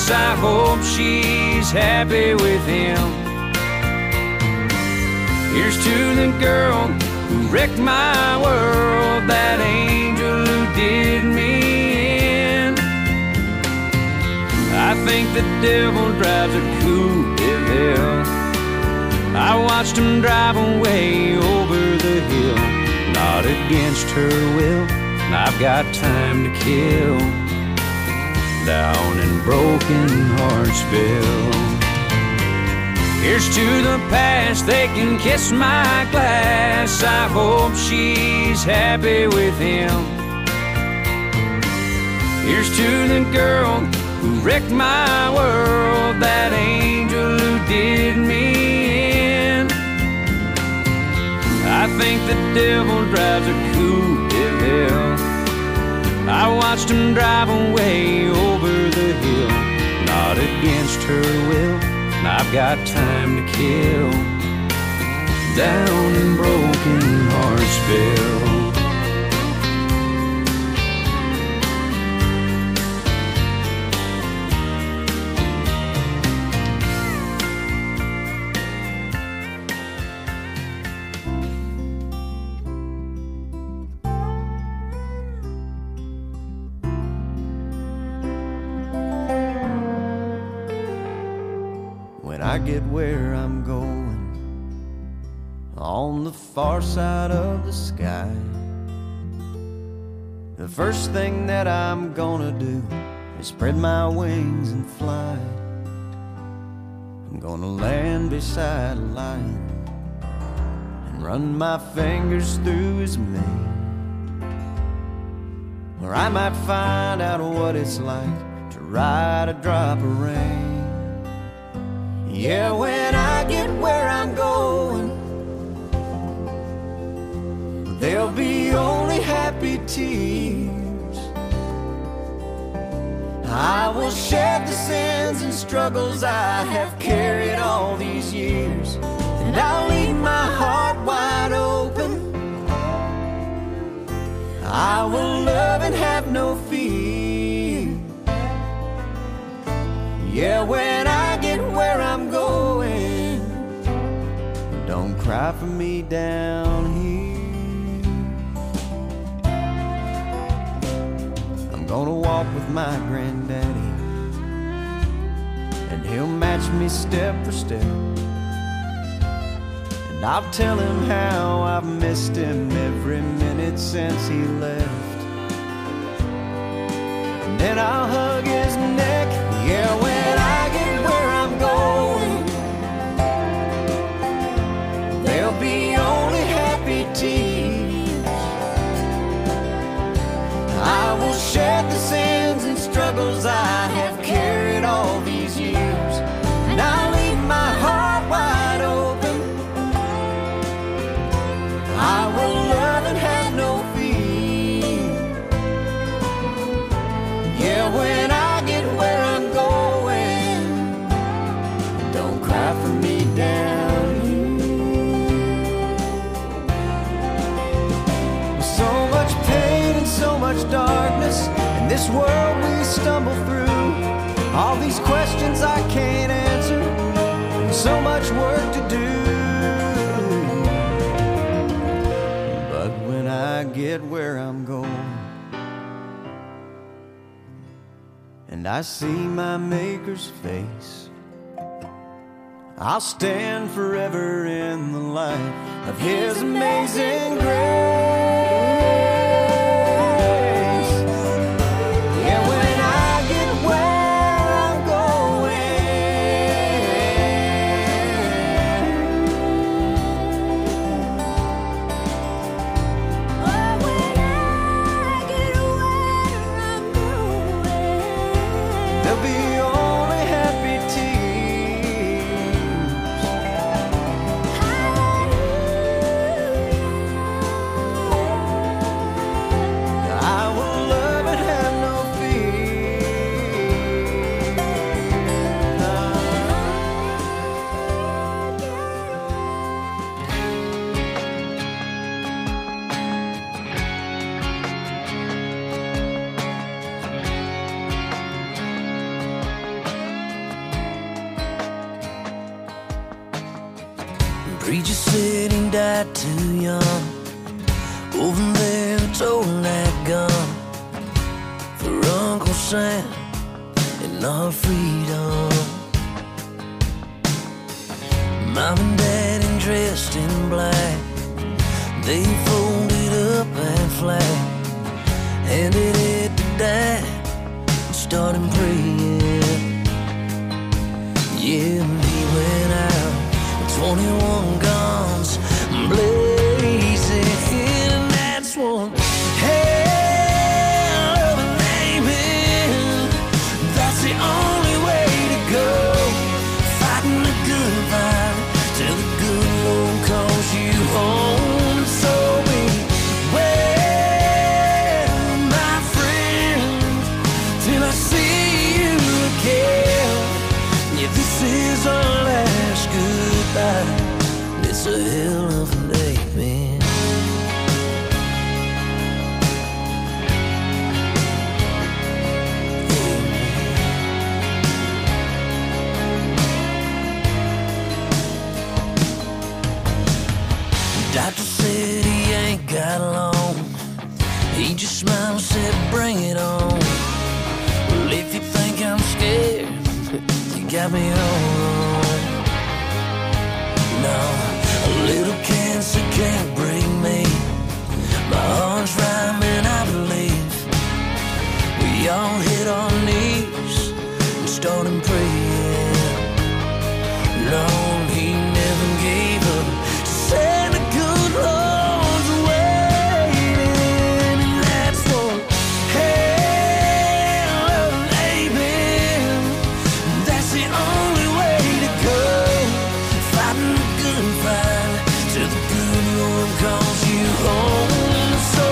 I hope she's happy with him. Here's to the girl who wrecked my world, that angel who did me in. I think the devil drives a coupe de ville. I watched him drive away over the hill, not against her will. I've got time to kill down in Broken Heartsville. Here's to the past, they can kiss my glass. I hope she's happy with him. Here's to the girl who wrecked my world, that angel who did me in. I think the devil drives a coupe de ville. I watched him drive away over the hill, not against her will. I've got time to kill down in Broken Heartsville. When I get where I'm going, on the far side of the sky, the first thing that I'm gonna do is spread my wings and fly. I'm gonna land beside a lion and run my fingers through his mane, where I might find out what it's like to ride a drop of rain. Yeah, when I get where I'm going, there'll be only happy tears. I will shed the sins and struggles I have carried all these years, and I'll leave my heart wide open. I will love and have no fear. Yeah, when I get where I'm going, don't cry for me down here. I'm gonna walk with my granddaddy, and he'll match me step for step, and I'll tell him how I've missed him every minute since he left. And then I'll hug his neck. Yeah, when I get where I'm going, there'll be only happy tears. I will shed the sins and struggles I have carried all these years, and I'll leave my heart wide open. I will love and have no fear. Yeah, when I get where I'm going, don't cry for me down here. With so much pain and so much darkness in this world we stumble through, all these questions I can't answer, and so much work to do. But when I get where I'm going, and I see my Maker's face, I'll stand forever in the light of His amazing grace. Yeah, when I get where I'm there'll be only happy tears. Preacher said he died too young. Over there toting that gun for Uncle Sam and our freedom. Mom and Dad dressed in black, they folded up that flag, handed it to Dad and started praying. Yeah, he went out with 21 guns blazing, and that's one hell of an amen. That's the only way to go, fighting the good fight till the good Lord calls you home. So beware, my friend, till I see you again. Yeah, this is our last goodbye. It's a hell of an amen. Doctor said he ain't got long. He just smiled and said, bring it on. Well, if you think I'm scared, you got me all wrong. No, a little cancer can't break me. My heart's rhyming, I believe. We all hit our knees and started praying. Lord, he never gave up. Said the good Lord's waiting, and that's one hell of an amen. That's the only way to go, fighting the good fight till the good Lord calls you home. So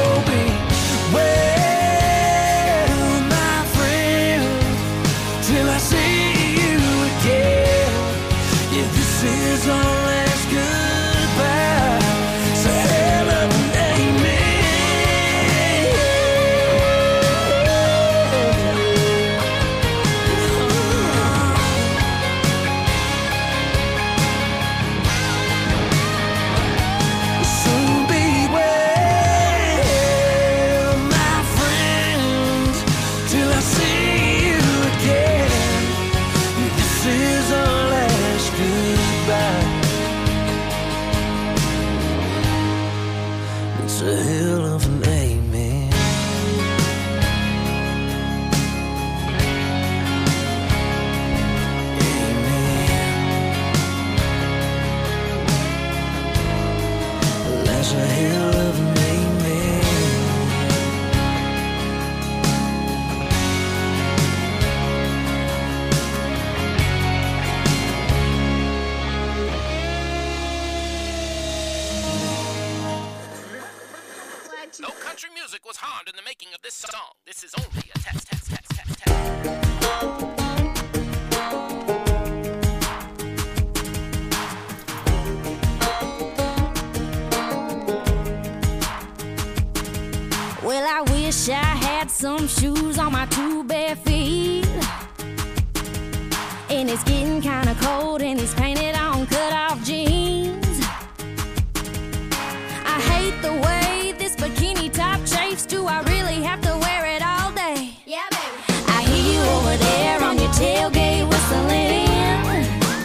beware, my friend, till I see you again. Yeah, this is our last goodbye. It's a hell of an amen. So beware, my friend, till I see you again. This is our last goodbye. It's a hell of an amen. Amen. That's a hell of an amen. No country music was harmed in the making of this song. This is only a test. Well, I wish I had some shoes on my two bare feet. And it's getting kinda cold in these painted on cut-off jeans. I hate the way this bikini top chafes. Do I really have to wear it all day? Yeah, baby. I hear you over there on your tailgate whistling,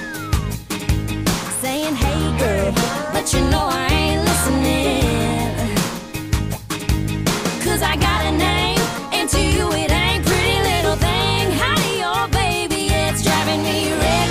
saying, hey girl, but you know I ain't listening. 'Cause I got a name, and to you it ain't pretty little thing. Hi, oh baby, it's driving me red,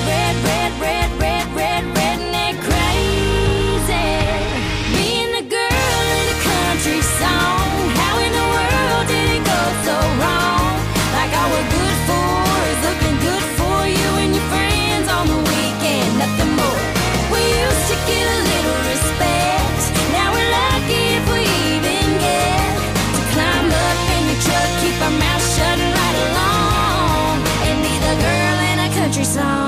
redneck crazy. Being the girl in a country song, how in the world did it go so wrong? Like all we're good for is looking good for you and your friends on the weekend, nothing more. We used to get a little respect, now we're lucky if we even get to climb up in your truck, keep our mouths shut and ride along, and be the girl in a country song.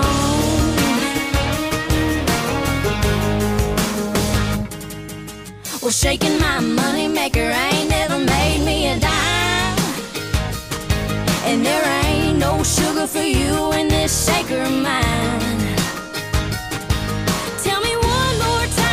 Well, shaking my money maker ain't never made me a dime, and there ain't no sugar for you in this shaker of mine. Tell me one more time.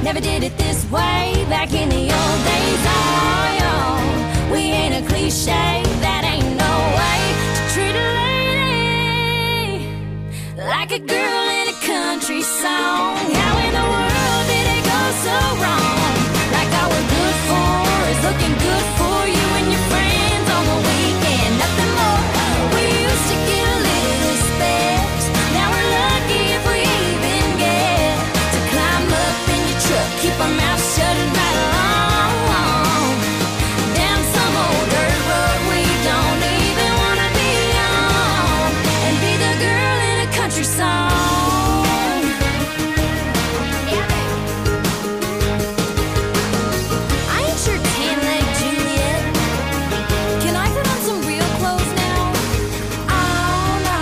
never did it this way. Back in the old days, oh, we ain't a cliche. That ain't no way to treat a lady like a girl in a country song. How in the world did it go so wrong? Like all we're good for is looking good for you and your friends on the weekend. Nothing more. We used to get a little respect. Now we're lucky if we even get to climb up in your truck, keep our mouth shut and ride along down some old dirt road we don't even wanna be on, and be the girl in a country song. I ain't your tan-leg Juliet. Can I put on some real clothes now? Oh no.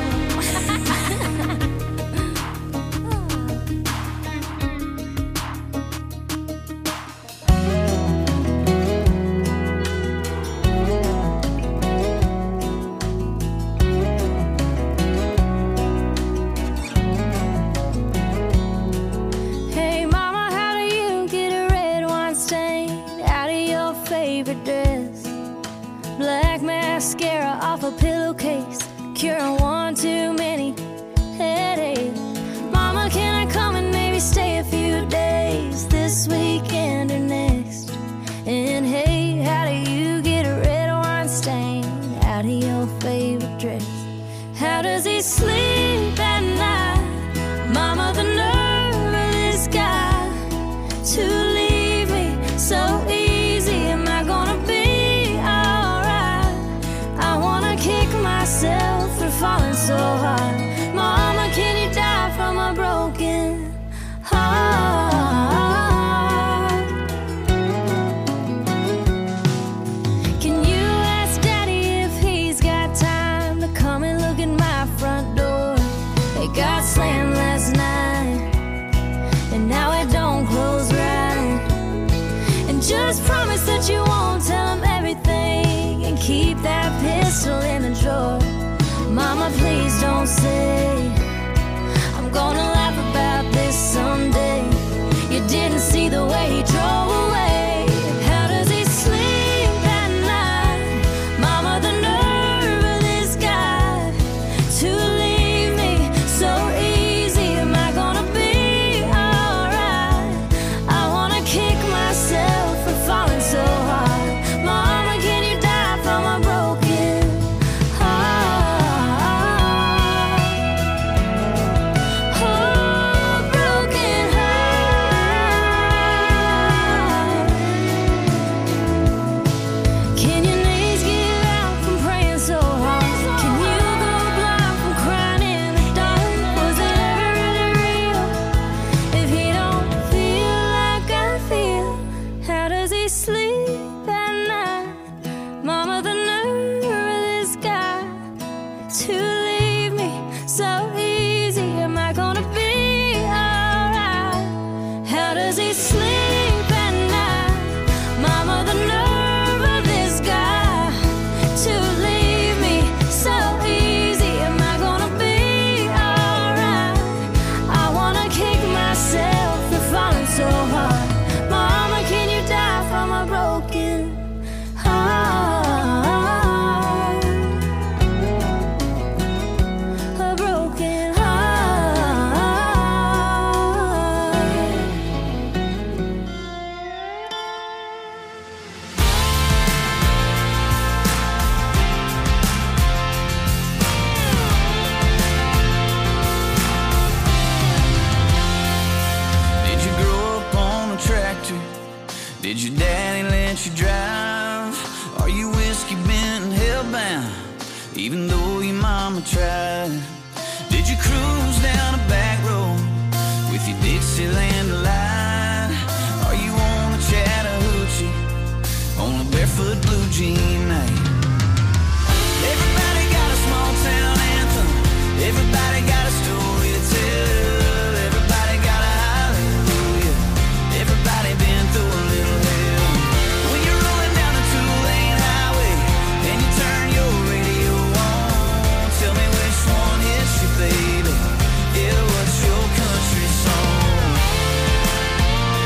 Hey mama, how do you get a red wine stain out of your favorite dress? Black mascara off a pillowcase, curing one too many headaches. Mama, can I come and maybe stay a few days this weekend or next? And hey, how do you get a red wine stain out of your favorite dress? How does he sleep at night? Mama, the nerve of this guy to leave me so easy. Am I gonna be alright? I wanna kick myself for falling so hard. Mama, can you die from a broken heart? Can you ask Daddy if he's got time to come and look at my front door? It got slammed last night, and now it don't close right. And just promise that you won't tell him everything, and keep that pistol in the drawer. Mama, please don't say I'm gonna laugh about this someday. You didn't see the way he drove away. How does he sleep at night? Mama, the nerve of this guy to leave me so easy. Am I gonna be alright? I wanna kick myself for falling so hard. Mama, can you die from a broken heart? Oh, broken heart. Can your knees give out from praying so hard? Can you go blind from crying in the dark? Was it ever really real if he don't feel like I feel? How does he sleep at night? Mama, the nerve of this guy to leave me so easy. Am I gonna be alright? How does he sleep at night? Mama, the nerve of this guy to leave me so easy. Am I gonna be alright? I wanna kick myself for falling so hard. Mama, can you die from a broken heart? A broken heart. Did you grow up on a tractor? Did your daddy let you drive? Are you whiskey bent and hellbound, even though your mama tried? Did you cruise down a back road with your Dixieland light? Are you on a Chattahoochee on a barefoot blue jean night? Everybody got a small town anthem. Everybody got a story to tell. Everybody got a hallelujah. Everybody been through a little hell. When you're rolling down a two-lane highway and you turn your radio on, tell me which one hits you, baby. Yeah, what's your country song?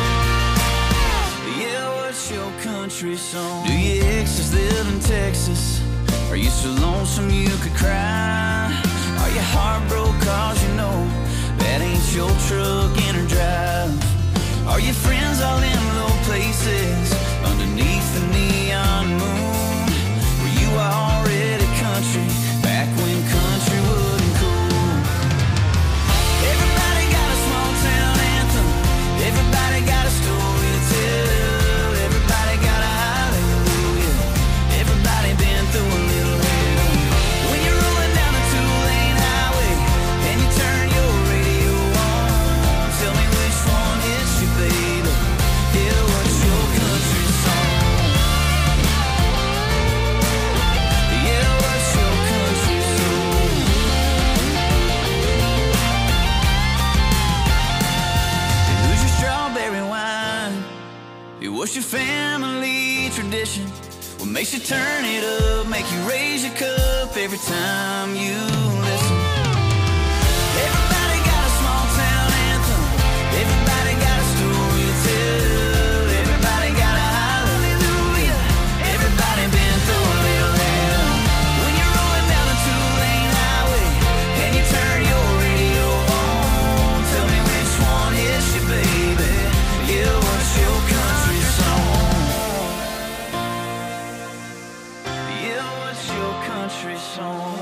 lonesome you could cry? Are you heartbroken cause you know that ain't your truck in or drive? Are your friends all in low places underneath the neon moon? Were you already country back when country wasn't cool? Everybody got a small town anthem. Everybody got a story to tell. Everybody got a hallelujah. Everybody been through a little hell. When you're rolling down the two-lane highway and you turn your radio on, tell me which one hits you, baby. Yeah, what's your country song? Yeah, what's your country song? And who's your strawberry wine? What's your family tradition? What makes you turn it up, make you raise your cup every time you listen? Everybody got a small town anthem. Everybody got a story to tell. Everybody got a hallelujah. Everybody been through a little hell. When you're rolling down the two-lane highway and you turn your radio on, tell me which one hits you, baby. Yeah, what's your country song? Yeah, what's your country song?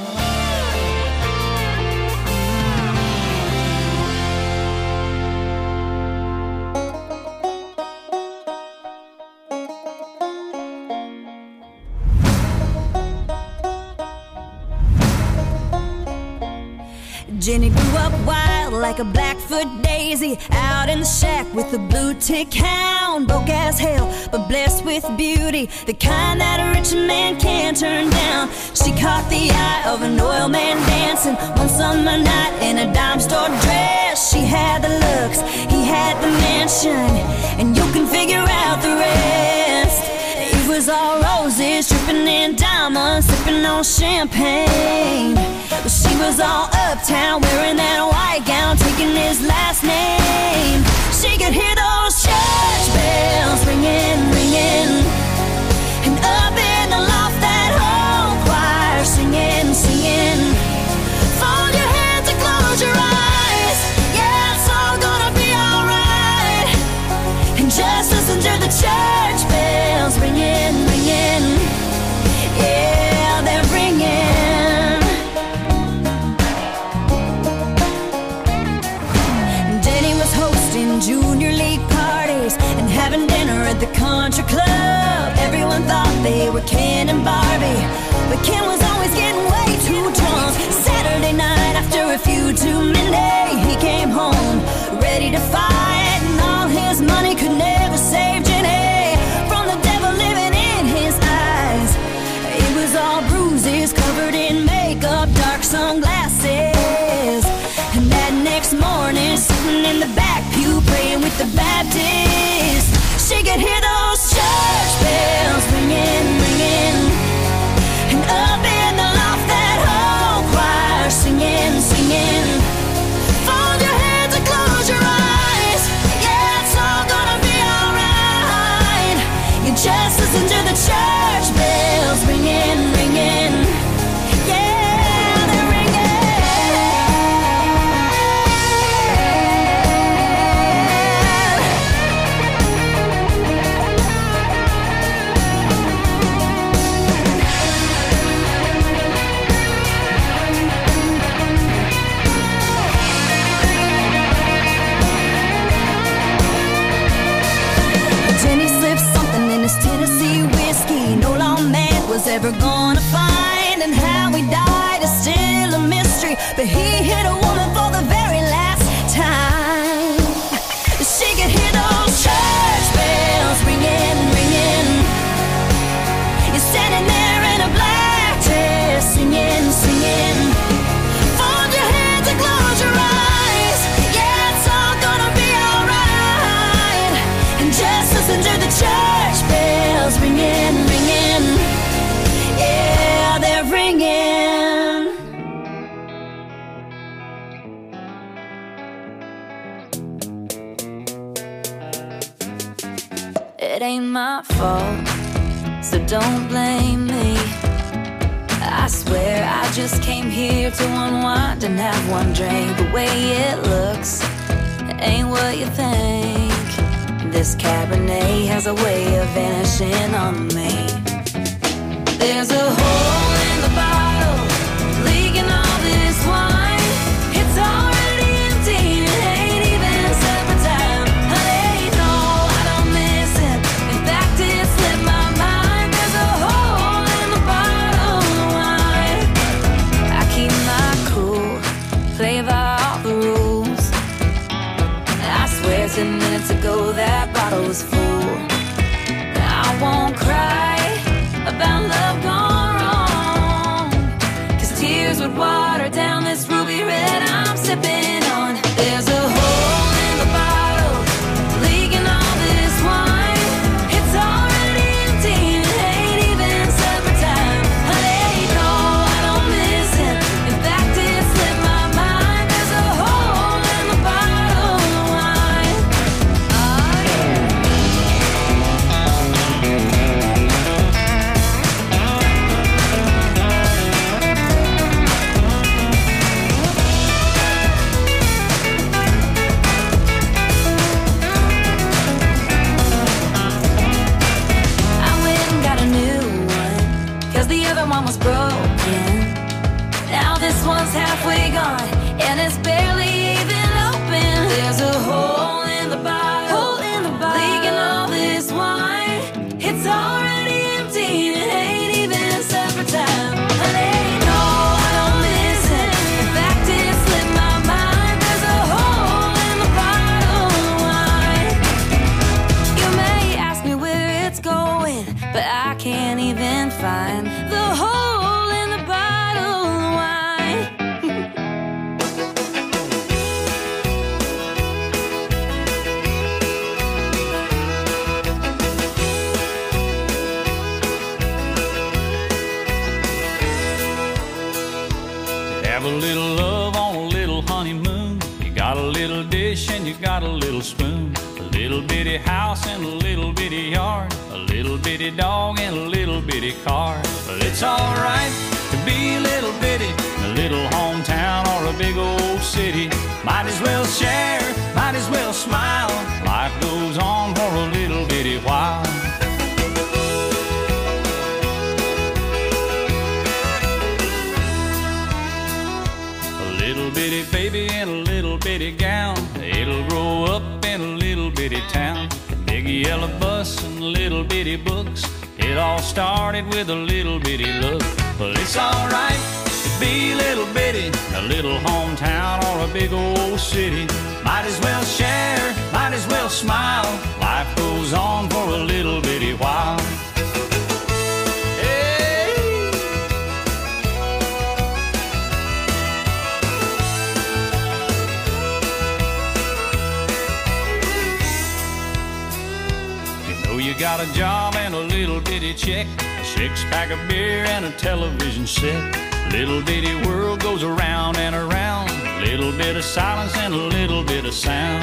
Jenny grew up wild like a Blackfoot daisy, out in the shack with a blue tick hound. Broke as hell, but blessed with beauty, the kind that a rich man can't turn down. She caught the eye of an oil man dancing one summer night in a dime store dress. She had the looks, he had the mansion, and you can figure out the rest. It was all roses, dripping in diamonds, sipping on champagne. But she was all uptown, wearing that white gown, taking his last name. She could hear those church bells ringing, ringing, and up in the loft that whole choir singing, singing. Fold your hands and close your eyes, yeah, it's all gonna be alright. And just listen to the church bells ringing, ringing, yeah, they're ringing. Junior league parties and having dinner at the country club. Everyone thought they were Ken and Barbie, but Ken was always getting way too drunk. Saturday night after a few too many, he came home ready to fight, and all his money could never save Jenny from the devil living in his eyes. It was all bruises, covered in makeup, dark sunglasses. And that next morning, sitting in the back pew, praying with the Baptists, she could hear those church bells ringing, ringing, and up in the loft that whole choir singing, singing. Fold your hands and close your eyes, yeah, it's all gonna be alright. You just listen to the church bells ringing, ringing, yeah, they're ringing. Tennessee whiskey no lawman was ever gonna find, and how he died is still a mystery, but he hit a woman for the very last time. She could hear those church bells ringing, ringing. You're standing there in a black dress, singing, singing. Fold your hands and close your eyes, yeah, it's all gonna be alright. And just listen to the church bells ringing, ringing, yeah, they're ringing. It ain't my fault, so don't blame me. I swear just came here to unwind and have one drink. The way it looks ain't what you think. This Cabernet has a way of vanishing on me. There's a hole in the bottle, leaking all this wine. It's already empty, it ain't even supper time. Honey, no, I don't miss it. In fact, it slipped my mind. There's a hole in the bottle of wine. I keep my cool, play by all the rules. I swear 10 minutes ago that bottle was full. I won't cry about love gone wrong, 'cause tears would water down this ruby red I'm sipping on. There's a hole in the bottle, leaking all this wine. It's already empty, it ain't even supper time. Honey, no, I don't miss it. In fact, it slipped my mind. There's a hole in the bottle of wine. Oh, yeah. I went and got a new one, 'cause the other one was broken. Now this one's halfway gone, and it's barely even open. There's a hole in the bottle, leaking all this wine. It's already empty, it ain't even supper time. Honey, no, I don't miss it. In fact, it slipped my mind. There's a hole in the bottle of wine. You may ask me where it's going, but I can't even find the hole in the bottle of wine. Have a little love on a little honeymoon. You got a little dish and you got a little spoon. A little bitty house and a little bitty yard. A little bitty dog and a little bitty car. But it's alright to be a little bitty in a little hometown or a big old city. Might as well share, might as well smile. Life goes on for a little bitty while. A little bitty baby in a little bitty gown. It'll grow up in a little bitty town. Big yellow bus and little bitty books. It all started with a little bitty look. But it's alright to be a little bitty in a little hometown or a big old city. Might as well share, might as well smile. Life goes on for a little bitty while. You got a job and a little bitty check, a 6-pack of beer and a television set. Little bitty world goes around and around. Little bit of silence and a little bit of sound.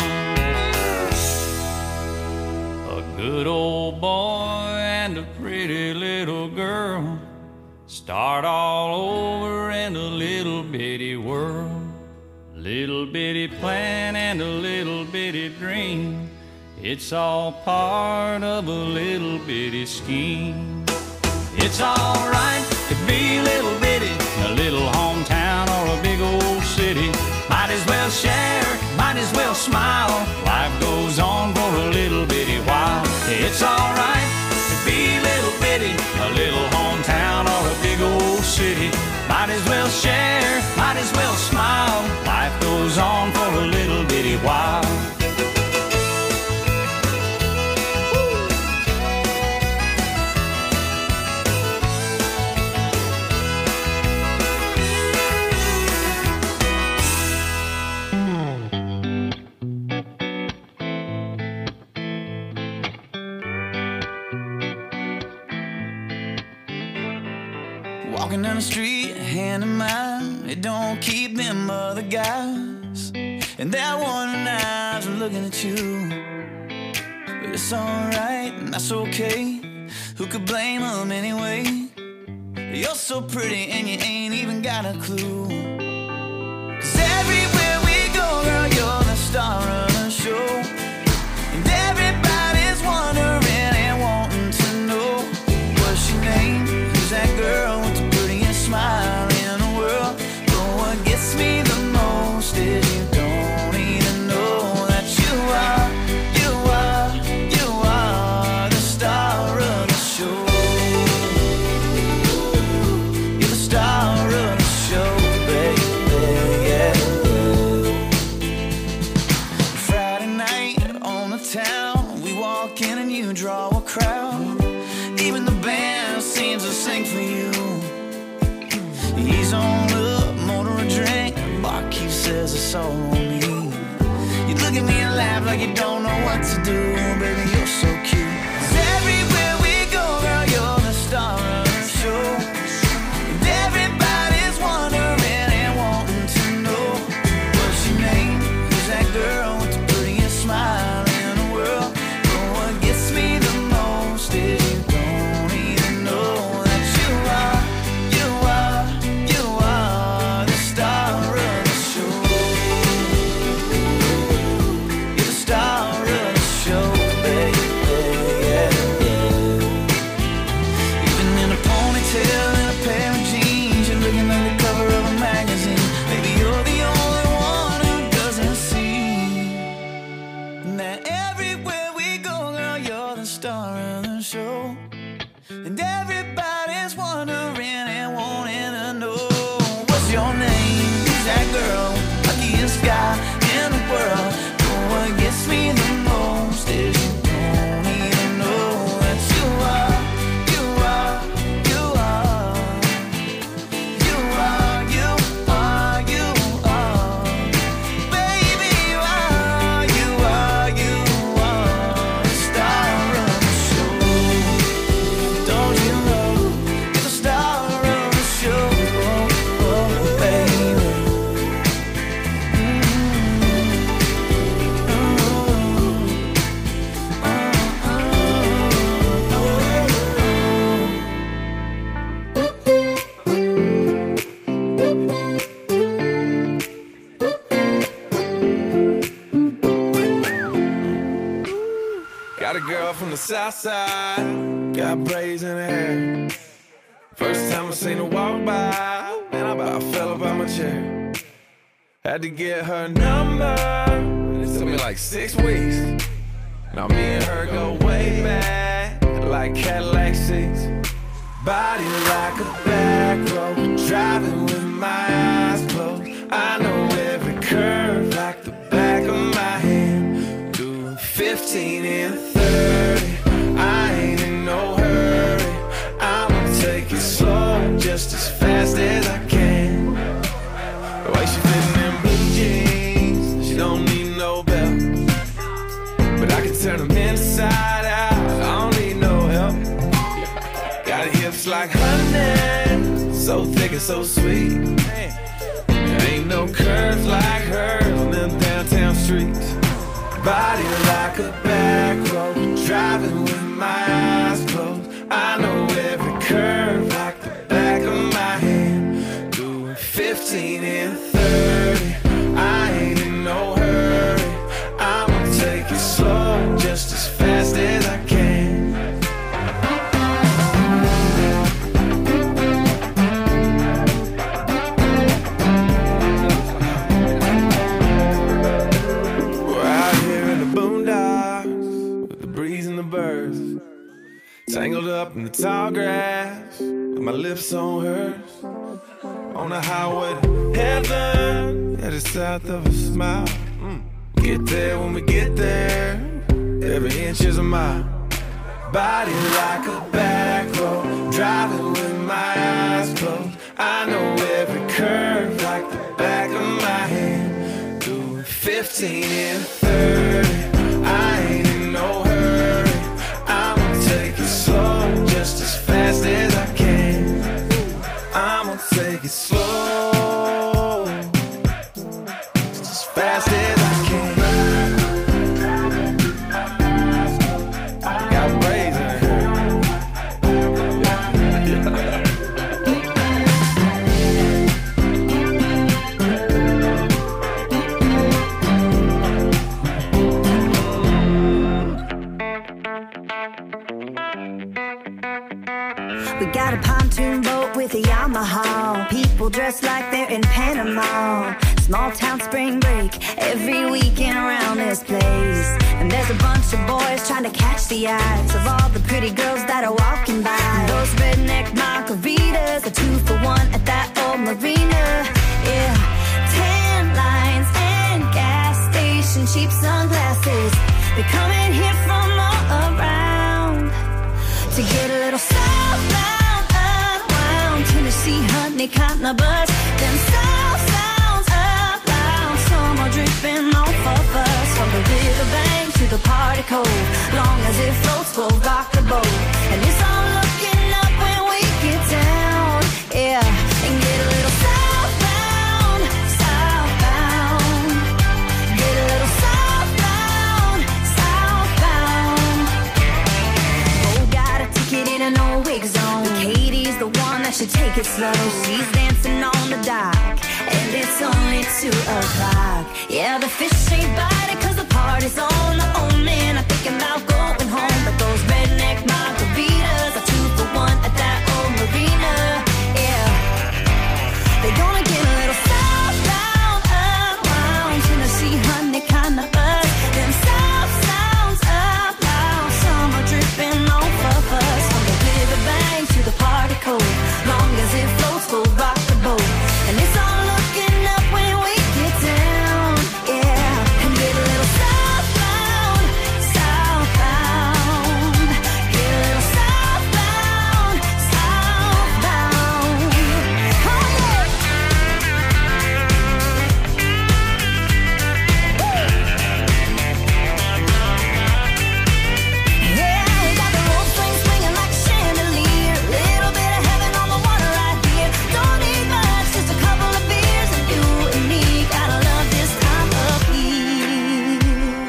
A good old boy and a pretty little girl start all over in a little bitty world. Little bitty plan and a little bitty dream. It's all part of a little bitty scheme. It's alright to be a little bitty in a little hometown or a big old city. Might as well share, might as well smile. Life goes on for a little bitty while. It's alright to be a little bitty in a little hometown or a big old city. Might as well share, might as well smile. Life goes on for a little bitty while. Walking down the street, hand in mine, it don't keep them other guys. And that one eyes are looking at you. But it's alright, and that's okay. Who could blame them anyway? You're so pretty and you ain't even got a clue. 'Cause everywhere we go, girl, you're the star of the show. And everybody's wondering and wanting to know what's your name. Who's that girl with the prettiest smile in the world? But what gets me the most is you don't even know that you are the star of the show. You're the star of the show, baby, yeah. Friday night on the town, we walk in and you draw a crowd. Even the band seems to sing for you. He's on up, motor a drink. Barkeep says it's all on me. You look at me and laugh like you don't know what to do. Baby, you're so cute. 'Cause everywhere we go, girl, you're the star of the show. And everybody's wondering and wanting to know what's your name. Who's that girl with the prettiest smile in the world? But what gets me the most is you don't even know that you are the star of the show. You're the star of the show, baby, yeah. Even in a ponytail and a pair of jeans, you're looking like the cover of a magazine. Maybe you're the only one who doesn't see that everywhere we go, girl, you're the star of the show. And everybody's wondering and wanting to know what's your name. Who's that girl, luckiest guy in the world? But what gets me the most is you don't even know that you are baby, you are the star of the show. Don't you know you're the star of the show, oh, baby. Got a girl from the south side, got braids in her hair. First time I seen her walk by, man, I about fell up out my chair. Had to get her number, it took me like 6 weeks. Now me and her go way back, like Cadillac seats. Body like a back road, driving with my eyes closed. I know every curve like the back of my hand. Doing 15 and 30, I ain't in no hurry. I'ma take it slow, just as fast as I can. The way she fitting in blue jeans, she don't need no belt. But I can turn them inside out, I don't need no help. Got hips like honey, so thick and so sweet. There ain't no curves like hers on them downtown streets. Body like a back road, driving with my eyes closed. I know every curve like the back of my hand. Doing 15 and 30, I ain't in no hurry. I'ma take it slow, just as fast as I can. We're out here in the boondocks with the breeze and the birds, tangled up in the tall grass with my lips on hers. On the highway to heaven, headed south of a smile. Get there when we get there, every inch is a mile. Body like a back road, driving with my eyes closed. I know every curve like the back of my hand. Doing 15 and 30, I ain't in no hurry. I'ma take it slow, just as fast as I can. I'ma take it slow, just as fast as I can. Got braids in her. dressed like they're in Panama. Small town spring break, every weekend around this place. And there's a bunch of boys trying to catch the eyes of all the pretty girls that are walking by. Those redneck margaritas are 2 for $1 at that old marina. Yeah, tan lines and gas station cheap sunglasses. They're coming here from all around to get a little southbound, unwound. Tennessee honey caught my buzz. Them south sounds up loud. Some are dripping off of us. From the riverbank to the party cove. Long as it floats, we'll rock the boat. And it's all looking up when we get down. Yeah, and get a little southbound, southbound. Get a little southbound, southbound. Oh, got a ticket in an old wig zone. Katie's the one that should take it slow. She's dancing on the dock, and it's only 2 o'clock. Yeah, the fish ain't biting 'cause the party's on. The old man, I'm thinking about going home. But those redneck margaritas are 2 for $1 at that old marina. Yeah, they're gonna get a little southbound, unwound. Tennessee honey kinda us. Them south sounds up loud. Some are dripping off of us. From the riverbank to the party cove. Long as it floats, we'll rock the boat. And it's all looking up when we get down. Yeah, and get a little southbound, southbound. Get a little southbound, southbound. Oh yeah. Yeah, we got the rope swing swinging like a chandelier. Little bit of heaven on the water right here. Don't need much, just a couple of beers, and you and me gotta love this time of year.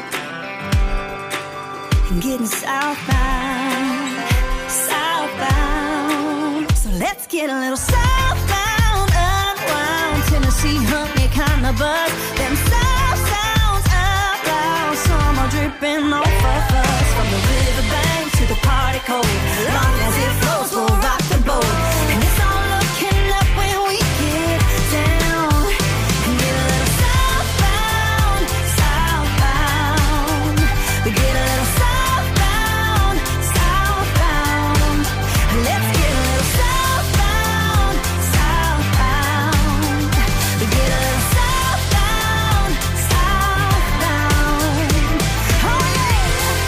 And getting southbound, southbound. So let's get a little southbound, unwound. Tennessee honey kinda buzz. Them south sounds up loud. Some are dripping off of us. From the riverbank to the party cove. Long as it flows, we'll rock the boat. And it's all looking up when we get down. And get a little southbound, southbound. We get a little southbound, southbound. Let's get a little southbound, southbound. We get a little southbound, southbound. Oh yeah.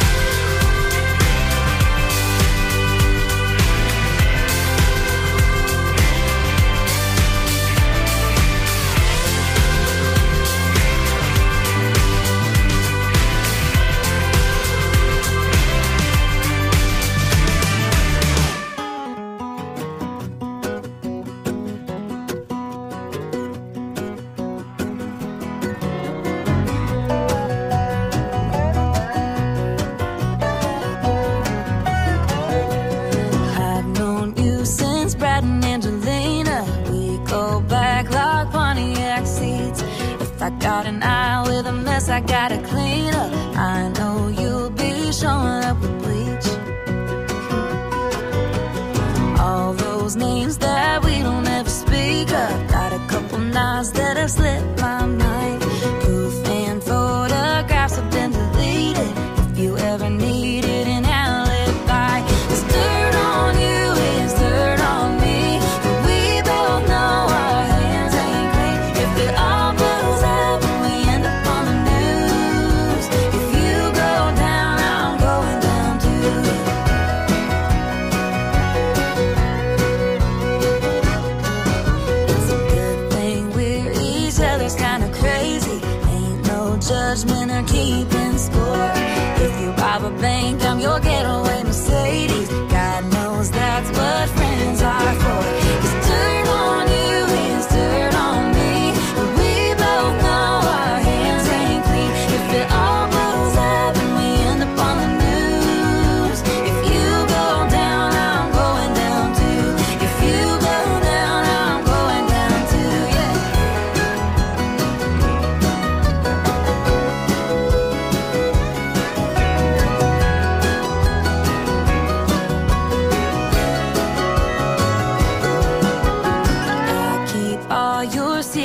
I've known you since Brad and Angelina. We go back like Pontiac seats. If I got an eye with a mess, I gotta clean up. I know you'll be showing up with bleach. All those names that we don't ever speak of. Got a couple nights that have slipped my mind. Proof and photographs have been deleted. If you ever needed an alibi, it's dirt on you, it's dirt on me. But we both know our hands ain't clean. If it all blows up and we end up on the news,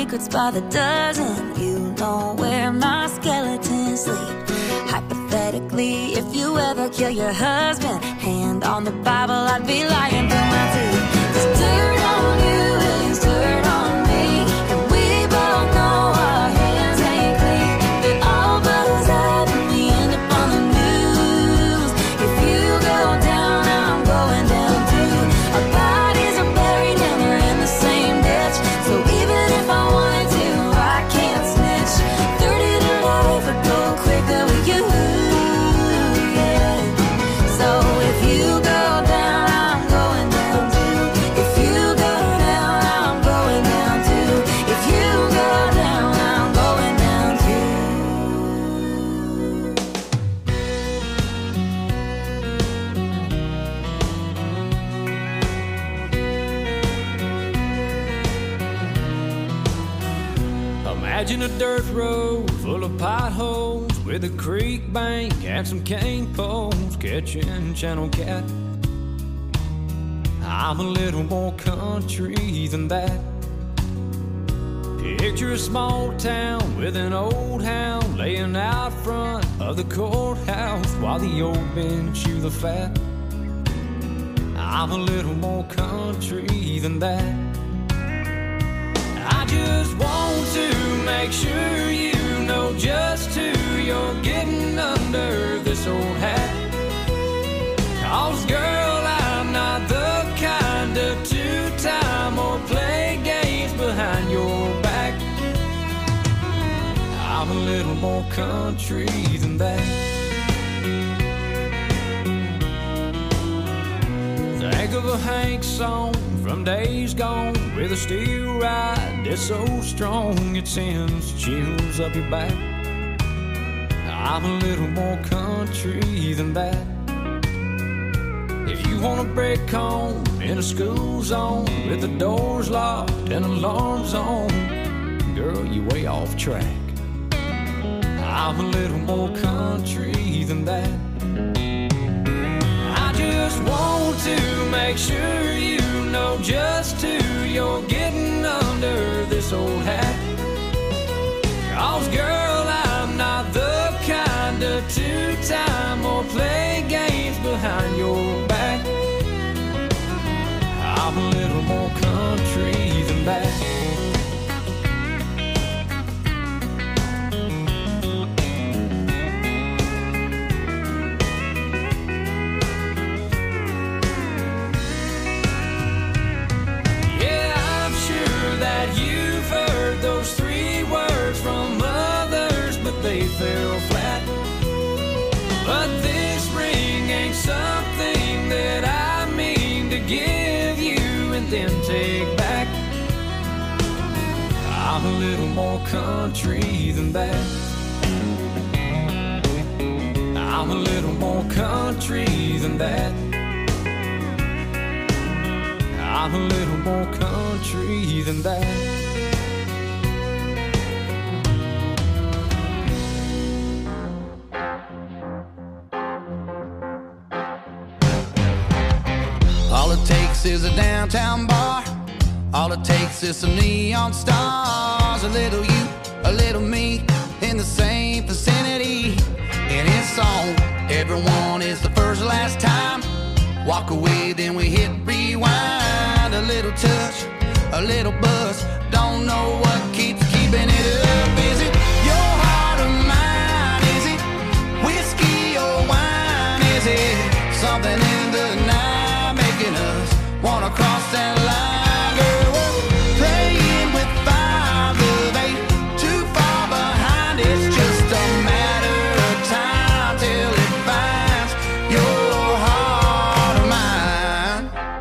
secrets by the dozen. You know where my skeletons sleep. Hypothetically, if you ever kill your husband, hand on the Bible, I'd be lying through my teeth. 'Cause dirt on you is dirt on me, and we both know our hands ain't clean. It all buzz up and we end up on the news. If you go down, I'm going down too. Our bodies are buried and we're in the same ditch. So even if I wanted to, I can't snitch. 30 to life would go quicker with you. Yeah. So if you go down, I'm going down too. If you go down, I'm going down too. If you go down, I'm going down too. Imagine a dirt road full of potholes with a creek bank and some cane poles catching channel cat. I'm a little more country than that. Picture a small town with an old hound laying out front of the courthouse while the old men chew the fat. I'm a little more country than that. I just want to make sure you know just who you're getting under this old hat. 'Cause girl, I'm not the kind of two-time or play games behind your back. I'm a little more country than that. Think of a Hank song from days gone with a steel ride that's so strong it sends chills up your back. I'm a little more country than that. If you want a break home in a school zone with the doors locked and alarms on, girl, you way off track. I'm a little more country than that. I just want to make sure you know just who you're getting under this old hat. 'Cause girl, I'm not the kind of two-time or play games behind your back. I'm a little more country than that. You've heard those 3 words from others, but they fell flat. But this ring ain't something that I mean to give you and then take back. I'm a little more country than that. I'm a little more country than that. I'm a little more country than that. All it takes is a downtown bar. All it takes is some neon stars. A little you, a little me, in the same vicinity. And it's on. Everyone is the first last time. Walk away, then we hit rewind. A little touch, a little buzz. Don't know what keeps keeping it up. Is it your heart or mine? Is it whiskey or wine? Is it something in the night making us wanna cross that line? Girl, we're playing with fire, love ain't too far behind. It's just a matter of time till it finds your heart or mine.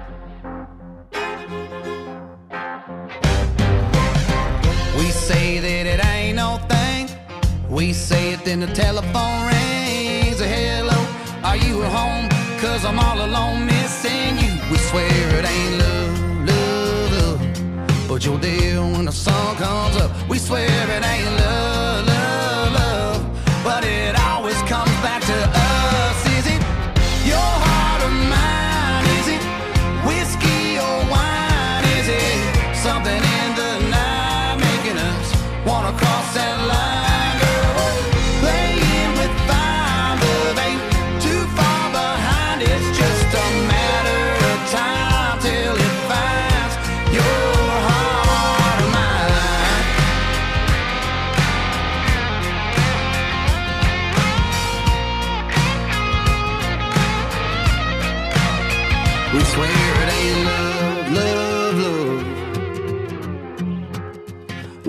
We say that it ain't no thing. We say it, then the telephone rings. Hello, are you at home? 'Cause I'm all alone missing you. We swear it ain't love, love, love, but you're there when the sun comes up. We swear it ain't love, love, love, but it always comes back to us. Is it your heart or mine? Is it whiskey or wine? Is it something in the night making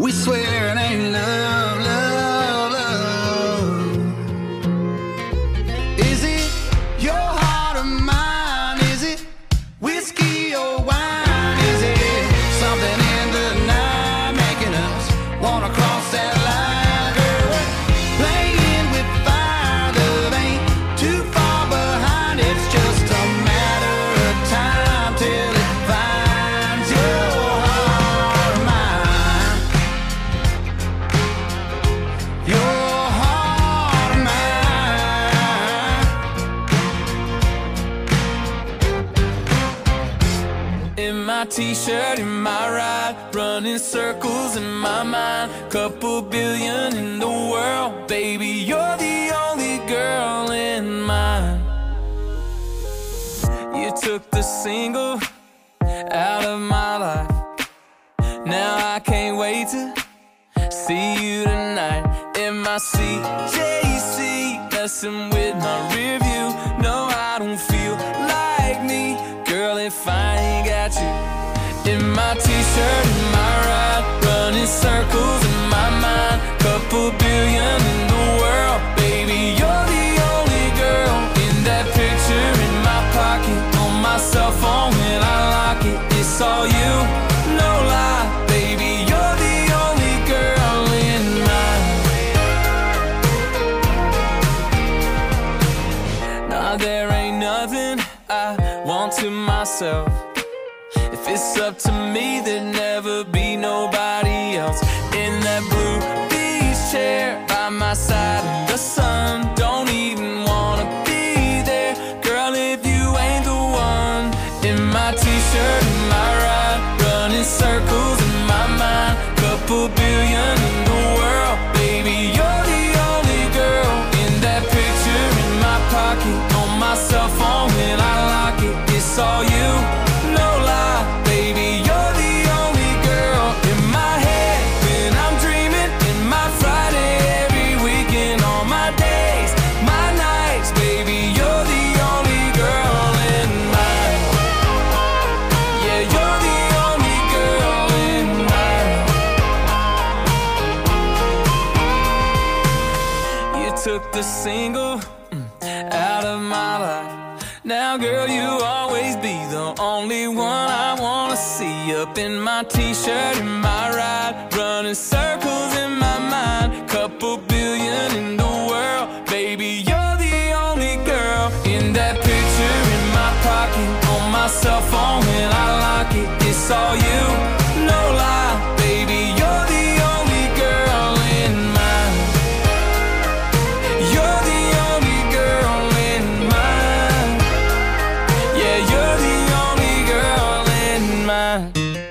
We swear it ain't love, love, love. Is it your heart or mine? Is it whiskey or wine? Is it something in the night making us wanna cross that line? Girl, we're playing with fire. Love ain't too far behind. It's just a matter of time till it finds your heart or mine. Your heart or mine. In my t-shirt, in my ride, running circles in my mind. Couple billion in the world, baby, you're the only girl in mine. You took the single out of my life. Now I can't wait to see you tonight. In my CJC, messing with my rear view. No, I don't feel like me, girl, if I ain't got you. In my t-shirt, in my ride, running circles in my mind. Couple billion in the world, baby, you're the only girl. In that picture in my pocket, on my cell phone when I lock it, it's all you, no lie, baby, you're the only girl in mine. Nah, there ain't nothing I want to myself. If it's up to me, there'd never be nobody else. In that blue beach chair by my side in the sun, don't even wanna be there, girl, if you ain't the one. In my t-shirt, in my ride, running circles in my mind. Couple billion in the world, baby, you're the only girl. In that picture in my pocket, on my cell phone when I lock it, it's all you, no lie, baby, you're the only girl. In my head when I'm dreaming, in my Friday every weekend, all my days, my nights, baby, you're the only girl in mine. Yeah, you're the only girl in mine. You took the single out of my life. Now, girl, you always be the only one I wanna see. Up in my t-shirt, in my ride, running circles in my mind. Couple billion in the world, baby, you're the only girl. In that picture in my pocket, on my cell phone when I lock it, it's all you, no lie, baby, you're the only girl in mine. You're the only girl in mine. Yeah, you're the only girl in mine.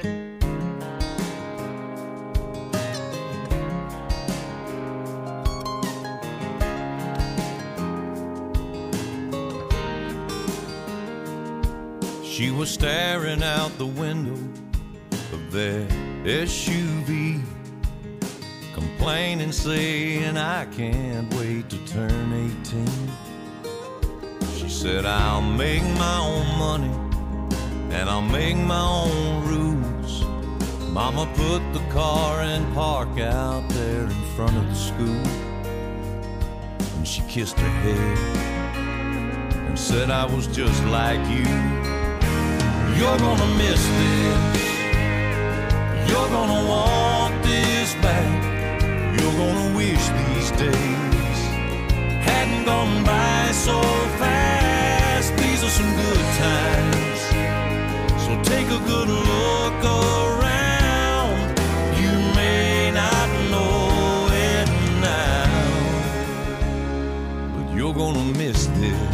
She was staring out the window of their SUV, complaining, saying, I can't wait to turn 18. She said, I'll make my own money and I'll make my own rules. Mama put the car in park out there in front of the school, and she kissed her head and said, I was just like you. You're gonna miss this, you're gonna want this back. You're gonna wish these days hadn't gone by so fast. These are some good times, so take a good look around. You may not know it now, but you're gonna miss this.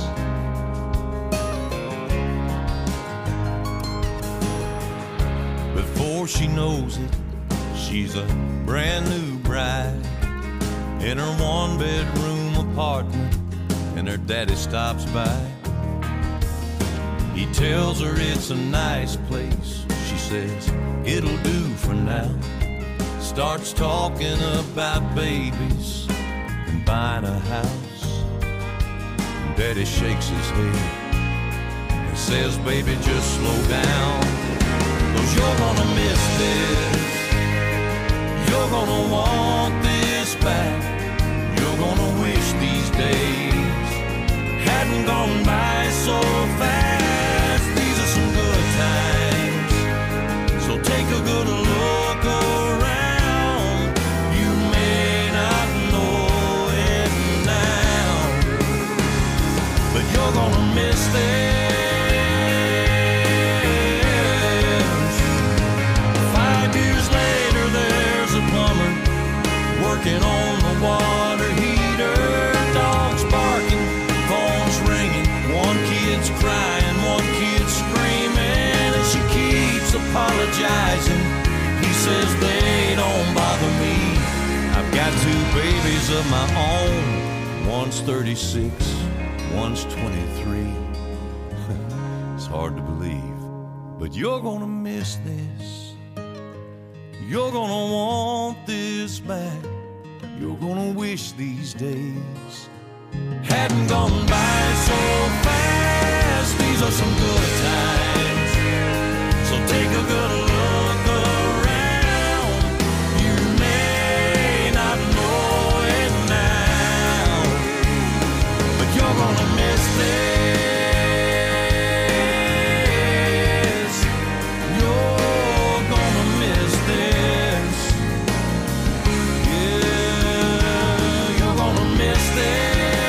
Before she knows it, she's a brand new bride in her one-bedroom apartment, and her daddy stops by. He tells her it's a nice place. She says, it'll do for now. Starts talking about babies and buying a house. And Daddy shakes his head and says, baby, just slow down, 'cause you're gonna miss this. working on the water heater. Dogs barking, phones ringing. One kid's crying, one kid's screaming, and she keeps apologizing. He says they don't bother me. I've got two babies of my own. One's 36, one's 23. It's hard to believe, but you're gonna miss this. You're gonna want this back. You're gonna wish these days hadn't gone by so fast. These are some good times, so take a good look around. You may not know it now, but you're gonna miss this. You're gonna miss this. Yeah, you're gonna miss this.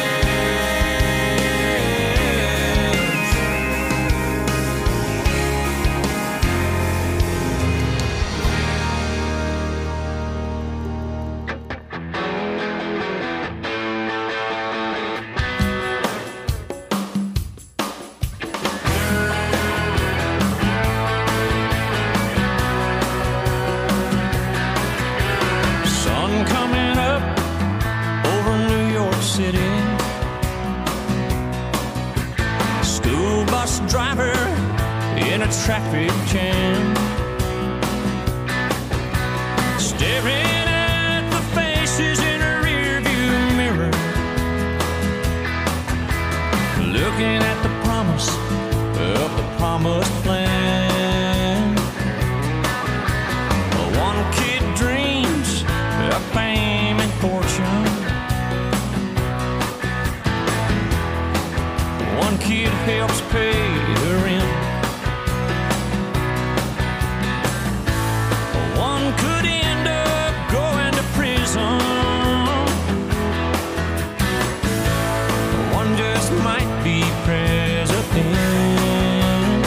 Sun coming up over New York City. School bus driver in a traffic jam, staring at the faces in a rearview mirror, looking at the promise of the promised plan. One kid dreams of fame and fortune. One kid helps pay the rent. One could end up going to prison. One just might be president.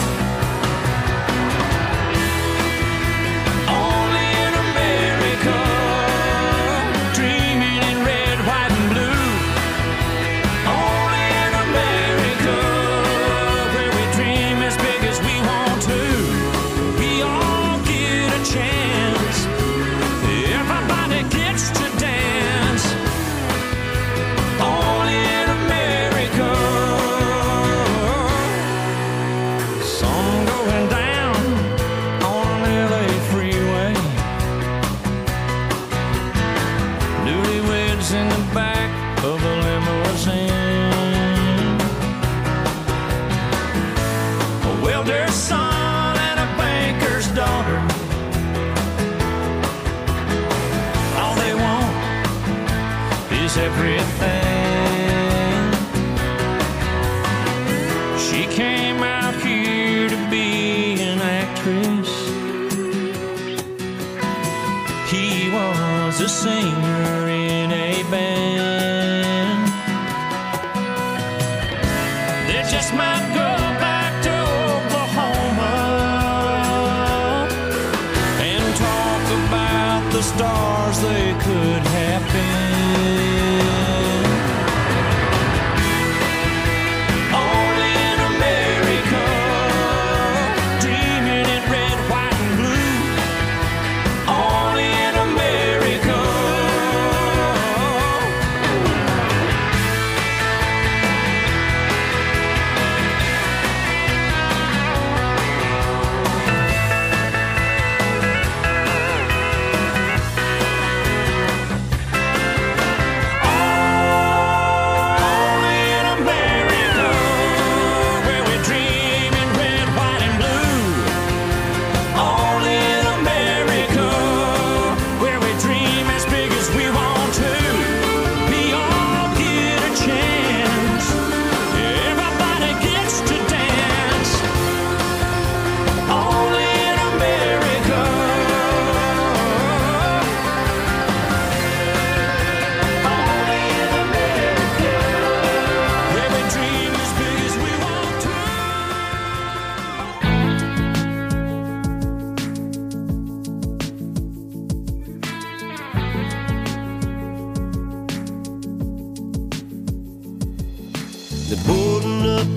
Only in America, dreaming in red, white, and blue. Only in America, where we dream as big as we want to. We all get a chance. Everybody gets to dance. Only in America. Sun going down on LA freeway. Newlyweds in the back of a limousine. A welder's son and a banker's daughter. All they want is everything. She came out here to be an actress. He was a singer in a band. They just might go back to Oklahoma and talk about the stars they could have been. Only in America, dreaming in red, white, and blue. Only in America.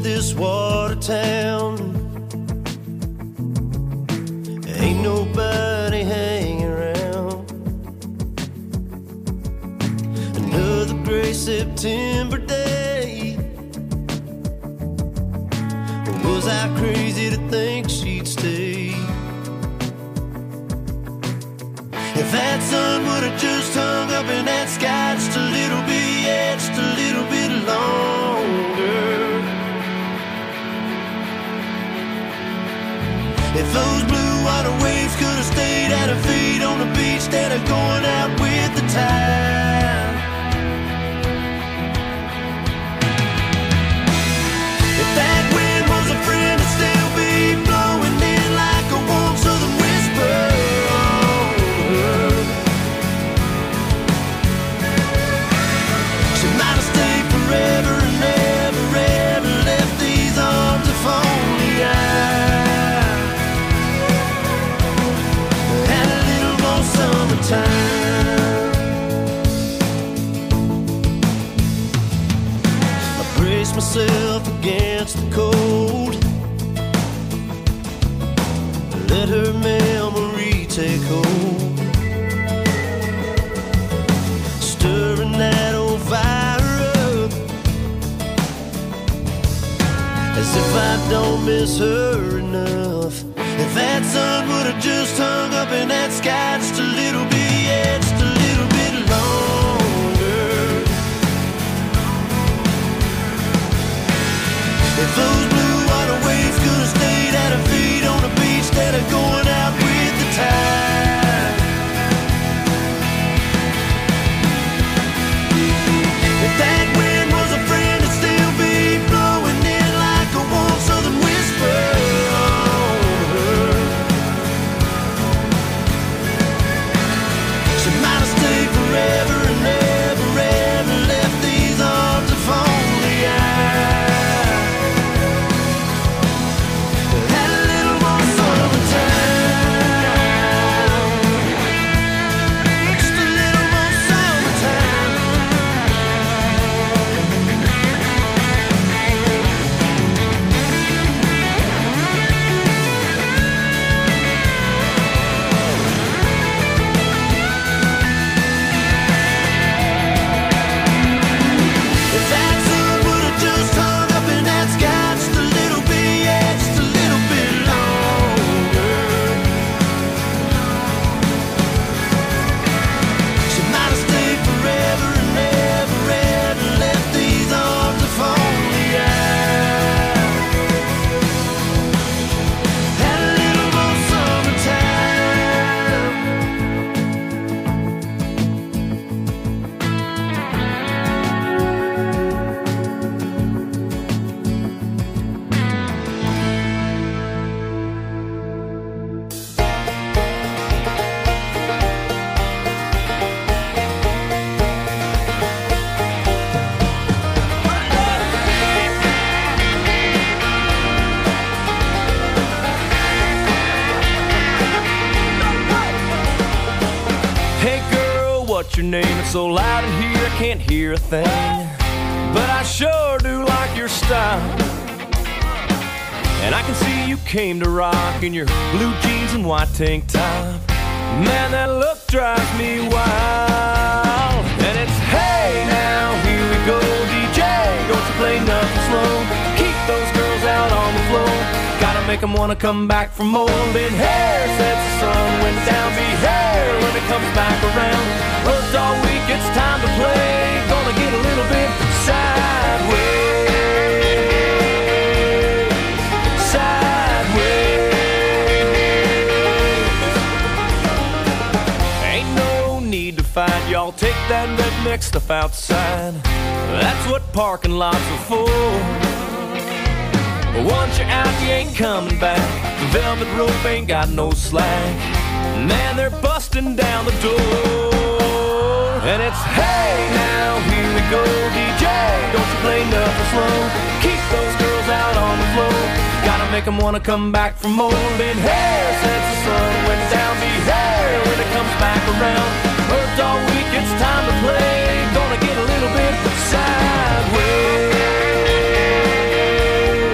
this water town. Ain't nobody hanging around. Another gray September day. Was I crazy to think she'd stay? If that sun would have just hung up in that sky just a little bit, yeah, just a little bit longer. If those blue water waves could have stayed at her feet on the beach instead of going out with the tide. If that wind was a friend, it'd still be blowing in like a warm southern whisper. She might have stayed forever and never, ever left these arms if only I had a little more summertime. I brace myself against the cold, let her memory take hold, stirring that old fire up, as if I don't miss her enough. If that sun would have just hung up in that sky just a little bit, yeah, just a little bit longer. If those blue water waves could have stayed at her feet on the beach instead of going out with the tide. If that wind was a friend, it'd still be blowing in like a warm southern whisper. She might have stayed forever and never, ever left these arms if only I had a little more summertime. Just a little more summertime. If that sun would have just hung up in that sky just a little bit, yeah, just a little bit longer. She might have stayed forever and never, ever left these arms if only I had a little more summertime. Hey girl, what's your name? It's so loud in here I can't hear a thing, but I sure do like your style. And I can see you came to rock in your blue jeans and white tank top. Man, that look drives me wild. And it's hey now, here we go, DJ, don't you play nothing slow. Keep those girls out on the floor, gotta make them wanna come back for more. Been hair since the sun went down, be hair when it comes back around. Worked all week, it's time to play, gonna get a little bit sideways. Sideways. Ain't no need to fight, y'all take that red mix stuff outside. That's what parking lots are for. But once you're out, you ain't coming back. The velvet rope ain't got no slack. Man, they're busting down the door. And it's hey now, here we go, DJ, don't you play nothing slow. Keep those girls out on the floor, gotta make them wanna come back for more. Been hair since the sun went down, be hair when it comes back around. Worked all week, it's time to play, gonna get a little bit sideways.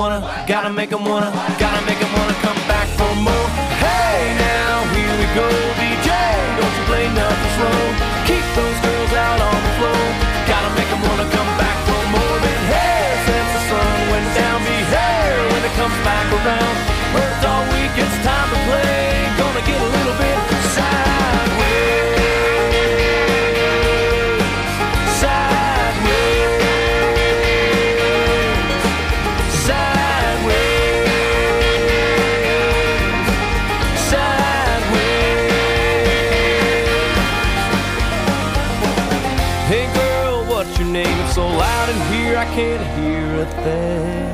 wanna, gotta make 'em wanna, gotta make 'em wanna come back for more. Hey now, here we go, DJ, don't you play nothing slow. Keep those girls out on the floor. Gotta make 'em wanna come back for more than hair. Since the sun went down, be hair when it comes back around. Worked all week, it's time to play. Gonna get a little bit sideways. So loud in here I can't hear a thing.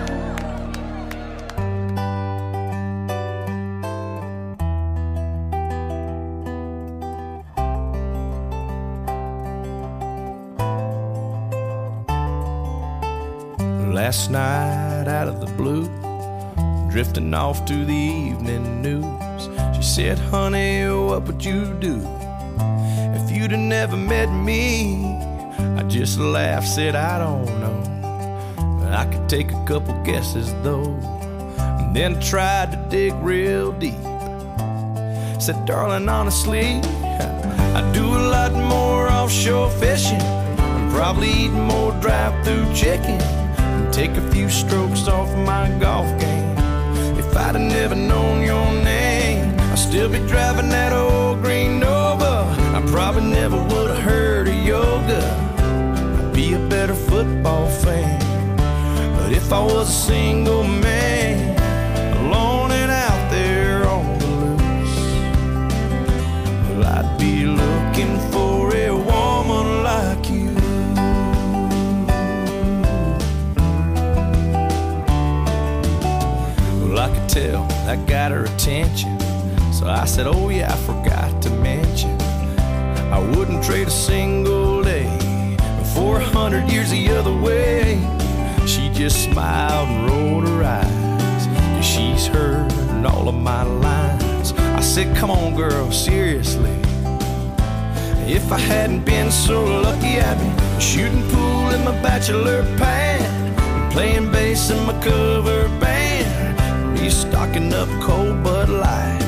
Last night out of the blue, drifting off to the evening news, she said, honey, what would you do if you'd have never met me? I just laughed, said I don't know, but I could take a couple guesses though. And then tried to dig real deep. Said, darling, honestly, I do a lot more offshore fishing, and probably eat more drive-through chicken, and take a few strokes off my golf game. If I'd have never known your name, I'd still be driving that old green Nova. I probably never would have heard of yoga, be a better football fan. But if I was a single man, alone and out there on the loose, well, I'd be looking for a woman like you. Well, I could tell that got her attention, so I said, oh yeah, I forgot to mention, I wouldn't trade a single day 400 years the other way. She just smiled and rolled her eyes, 'cause she's heard all of my lines. I said, come on girl, seriously, if I hadn't been so lucky, I'd be shooting pool in my bachelor pad, and playing bass in my cover band, restocking up cold Bud Light,